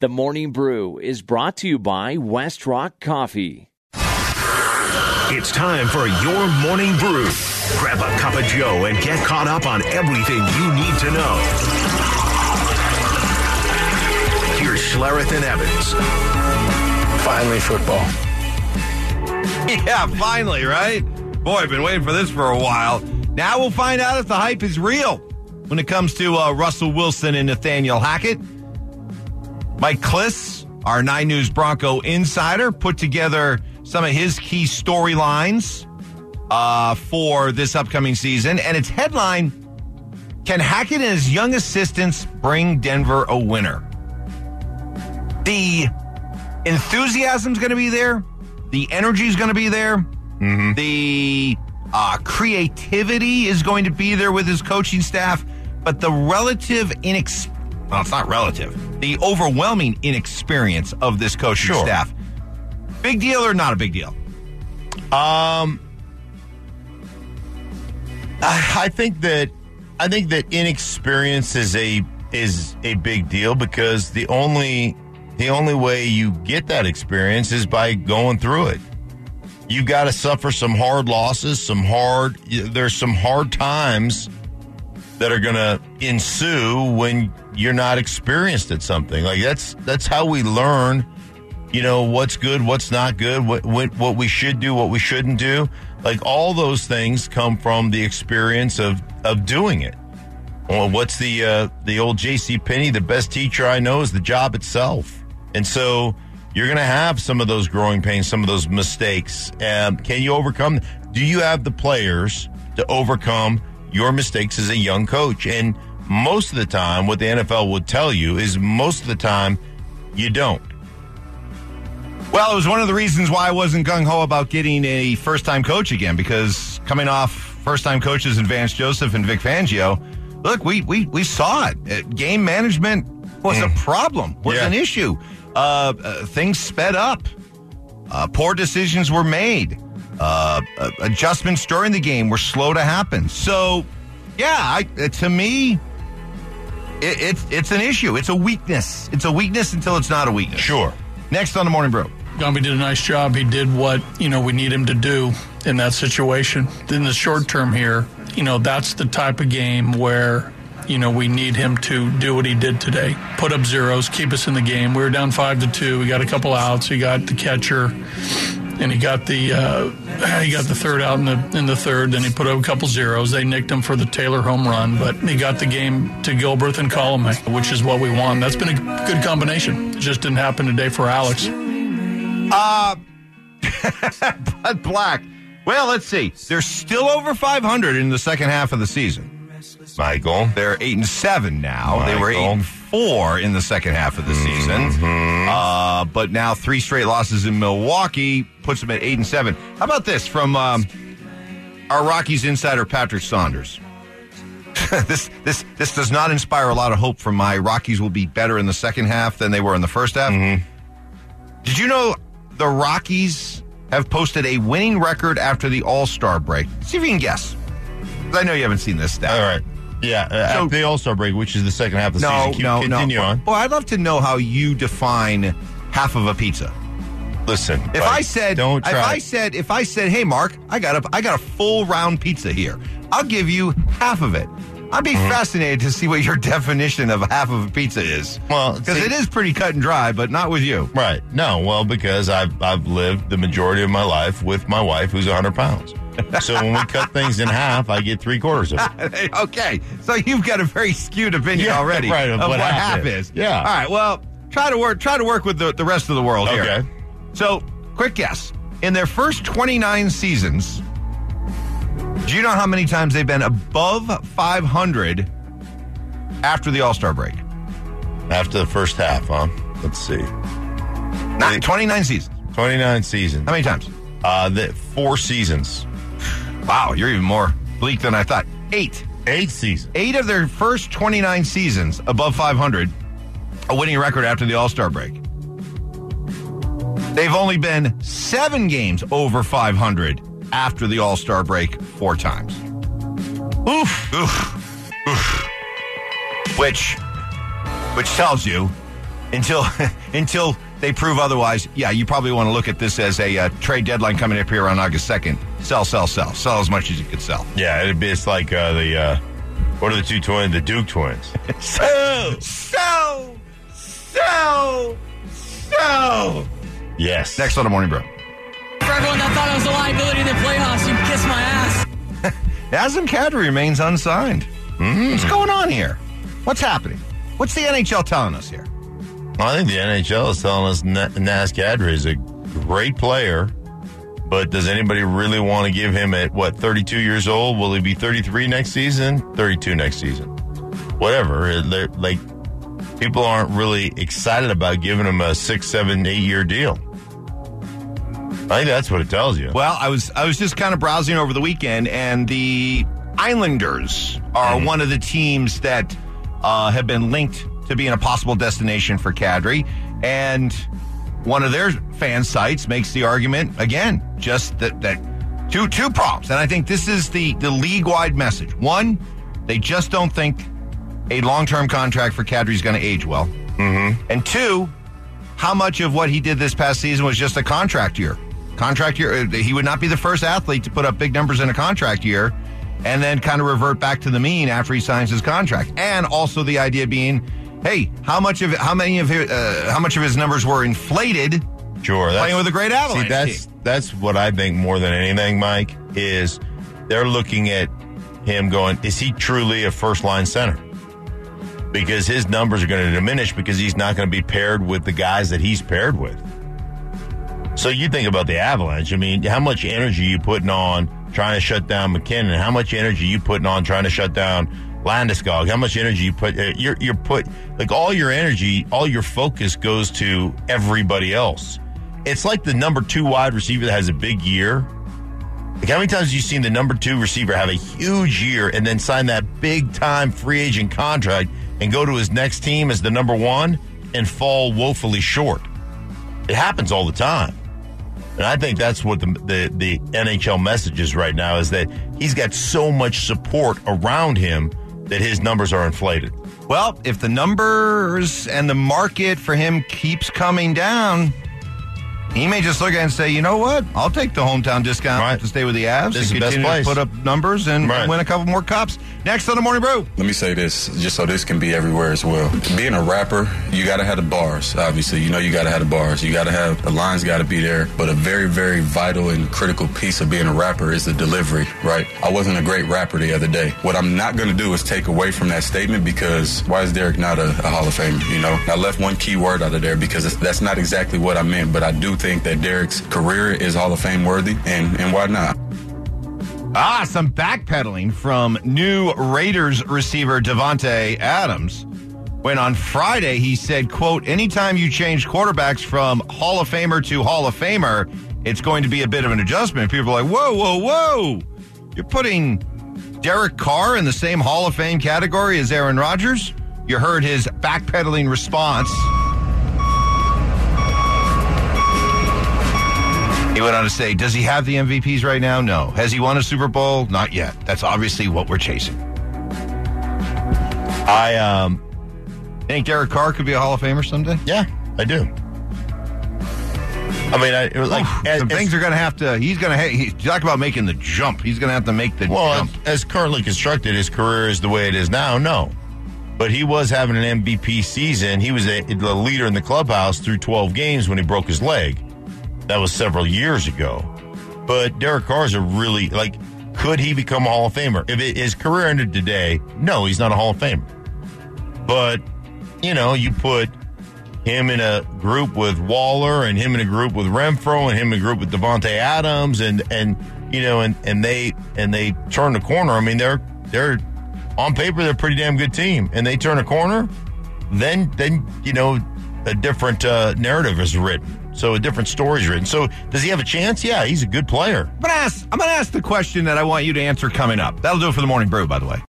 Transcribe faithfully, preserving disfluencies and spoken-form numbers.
The Morning Brew is brought to you by West Rock Coffee. It's time for your Morning Brew. Grab a cup of Joe and get caught up on everything you need to know. Here's Schlereth and Evans. Finally, football. Yeah, finally, right? Boy, I've been waiting for this for a while. Now we'll find out if the hype is real when it comes to uh, Russell Wilson and Nathaniel Hackett. Mike Kliss, our nine News Bronco insider, put together some of his key storylines uh, for this upcoming season. And its headline, Can Hackett and his young assistants bring Denver a winner? The enthusiasm's going to be there. The energy's going to be there. Mm-hmm. The uh, creativity is going to be there with his coaching staff. But the relative inex well, it's not relative. The overwhelming inexperience of this coaching sure. staff. Big deal or not a big deal? Um, I, I think that I think that inexperience is a is a big deal because the only the only way you get that experience is by going through it. You got to suffer some hard losses, some hard. There's some hard times that are going to ensue when you're not experienced at something. Like that's that's how we learn. You know, what's good, what's not good, what, what what we should do, what we shouldn't do. Like all those things come from the experience of, of doing it. Well, what's the uh, the old J C Penney? The best teacher I know is the job itself. And so you're going to have some of those growing pains, some of those mistakes. Um, can you overcome? Do you have the players to overcome your mistakes as a young coach? And most of the time, what the N F L would tell you is most of the time you don't. Well, it was one of the reasons why I wasn't gung-ho about getting a first-time coach again, because coming off first-time coaches in Vance Joseph and Vic Fangio, look, we we, we saw it. Uh, game management was mm. a problem, was yeah. an issue. Uh, uh, things sped up. Uh, poor decisions were made. Uh, uh, adjustments during the game were slow to happen. So, yeah, I, uh, to me, it, it's it's an issue. It's a weakness. It's a weakness until it's not a weakness. Sure. Next on the Morning Brew. Gumby did a nice job. He did what, you know, we need him to do in that situation. In the short term here, you know, that's the type of game where, you know, we need him to do what he did today. Put up zeros, keep us in the game. We were down five to two. We got a couple outs. He got the catcher, and he got the uh, he got the third out in the in the third. Then he put up a couple zeros. They nicked him for the Taylor home run, but he got the game to Gilbreth and Colomé, which is what we want. That's been a good combination. It just didn't happen today for Alex. Uh, Bud Black. Well, let's see. They're still over five hundred in the second half of the season. Michael. They're eight and seven now. Michael. They were eight and four in the second half of the season. Mm-hmm. Uh, but now three straight losses in Milwaukee puts them at eight and seven. How about this from um, our Rockies insider Patrick Saunders? this this this does not inspire a lot of hope from my Rockies will be better in the second half than they were in the first half. Mm-hmm. Did you know the Rockies have posted a winning record after the All-Star break? See if you can guess. I know you haven't seen this stat. All right. Yeah, uh, So- after the All-Star break, which is the second half of the No, season. Keep, no, continue no. on. Well, I'd love to know how you define half of a pizza. Listen, If buddy, I said, don't if try. I said, if I said, hey, Mark, I got a, I got a full round pizza here. I'll give you half of it. I'd be Mm-hmm. fascinated to see what your definition of half of a pizza is. Well, because see- it is pretty cut and dry, but not with you. Right. No, well, because I've I've lived the majority of my life with my wife, who's one hundred pounds. So when we cut things in half, I get three quarters of it. Okay, so you've got a very skewed opinion Yeah, already right, of of what what half half is. is. Yeah. All right. Well, try to work. Try to work with the, the rest of the world here. Okay. So, quick guess: in their first twenty-nine seasons, do you know how many times they've been above five hundred after the All-Star break? After the first half, huh? Let's see. Not twenty-nine seasons. twenty-nine seasons. How many times? Uh, the four seasons. Wow, you're even more bleak than I thought. Eight. Eight seasons. Eight of their first twenty-nine seasons above five hundred, a winning record after the All-Star break. They've only been seven games over five hundred after the All-Star break four times. Oof. Oof. Oof. Which, which tells you until until they prove otherwise, yeah, you probably want to look at this as a uh, trade deadline coming up here on August second. Sell, sell, sell. Sell as much as you could sell. Yeah, it'd be, it's like uh, the, uh, what are the two twins? The Duke twins. Sell, sell, sell, sell. Yes. Next on the Morning Brew. For everyone that thought I was a liability in the playoffs, you can kiss my ass. Nazem Kadri remains unsigned. Mm. What's going on here? What's happening? What's the N H L telling us here? I think the N H L is telling us Na- Naz Kadri is a great player, but does anybody really want to give him at, what, thirty-two years old? Will he be thirty-three next season? thirty-two next season. Whatever. They're, like, people aren't really excited about giving him a six, seven, eight-year deal. I think that's what it tells you. Well, I was I was just kind of browsing over the weekend, and the Islanders are mm. one of the teams that uh, have been linked to being a possible destination for Kadri. And one of their fan sites makes the argument, again, just that, that two two problems. And I think this is the, the league-wide message. One, they just don't think a long-term contract for Kadri is going to age well. Mm-hmm. And two, how much of what he did this past season was just a contract year? Contract year, he would not be the first athlete to put up big numbers in a contract year and then kind of revert back to the mean after he signs his contract. And also the idea being, hey, how much of how many of his, uh, how much of his numbers were inflated? Sure, playing with a great Avalanche see, that's team. That's what I think more than anything, Mike, is they're looking at him going, is he truly a first line center? Because his numbers are going to diminish because he's not going to be paired with the guys that he's paired with. So you think about the Avalanche. I mean, how much energy you putting on trying to shut down McKinnon? How much energy you putting on trying to shut down Landeskog? How much energy you put? Uh, you're you're put like all your energy, all your focus goes to everybody else. It's like the number two wide receiver that has a big year. Like how many times have you seen the number two receiver have a huge year and then sign that big time free agent contract and go to his next team as the number one and fall woefully short? It happens all the time. And I think that's what the, the the N H L message is right now, is that he's got so much support around him that his numbers are inflated. Well, if the numbers and the market for him keeps coming down, he may just look at it and say, you know what? I'll take the hometown discount right. to stay with the Avs this and is the best continue place. to put up numbers and, right. and win a couple more cups. Next on the Morning Brew. Let me say this, just so this can be everywhere as well. Being a rapper, you got to have the bars, obviously. You know you got to have the bars. You got to have, the lines got to be there. But a very, very vital and critical piece of being a rapper is the delivery, right? I wasn't a great rapper the other day. What I'm not going to do is take away from that statement, because why is Derek not a, a Hall of Famer, you know? I left one key word out of there because that's not exactly what I meant, but I do think that Derek's career is Hall of Fame worthy, and, and why not? Ah, some backpedaling from new Raiders receiver Davante Adams, when on Friday he said, quote, anytime you change quarterbacks from Hall of Famer to Hall of Famer, it's going to be a bit of an adjustment. People are like, whoa, whoa, whoa. You're putting Derek Carr in the same Hall of Fame category as Aaron Rodgers? You heard his backpedaling response. He went on to say, does he have the M V Ps right now? No. Has he won a Super Bowl? Not yet. That's obviously what we're chasing. I um, think Derek Carr could be a Hall of Famer someday? Yeah, I do. I mean, I, it was like Oof, as, some as, things are going to have to. He's going to. He, talk about making the jump. He's going to have to make the well, jump. as currently constructed, his career is the way it is now. No, but he was having an M V P season. He was a, the leader in the clubhouse through twelve games when he broke his leg. That was several years ago. But Derek Carr is a really, like, could he become a Hall of Famer? If it, his career ended today, no, he's not a Hall of Famer. But, you know, you put him in a group with Waller and him in a group with Renfro and him in a group with Davante Adams and, and you know, and, and they and they turn the corner. I mean, they're, they're on paper, they're a pretty damn good team. And they turn a corner, then, then you know, a different uh, narrative is written. So a different story's written. So does he have a chance? Yeah, he's a good player. I'm going to ask, I'm going to ask the question that I want you to answer coming up. That'll do it for the Morning Brew, by the way.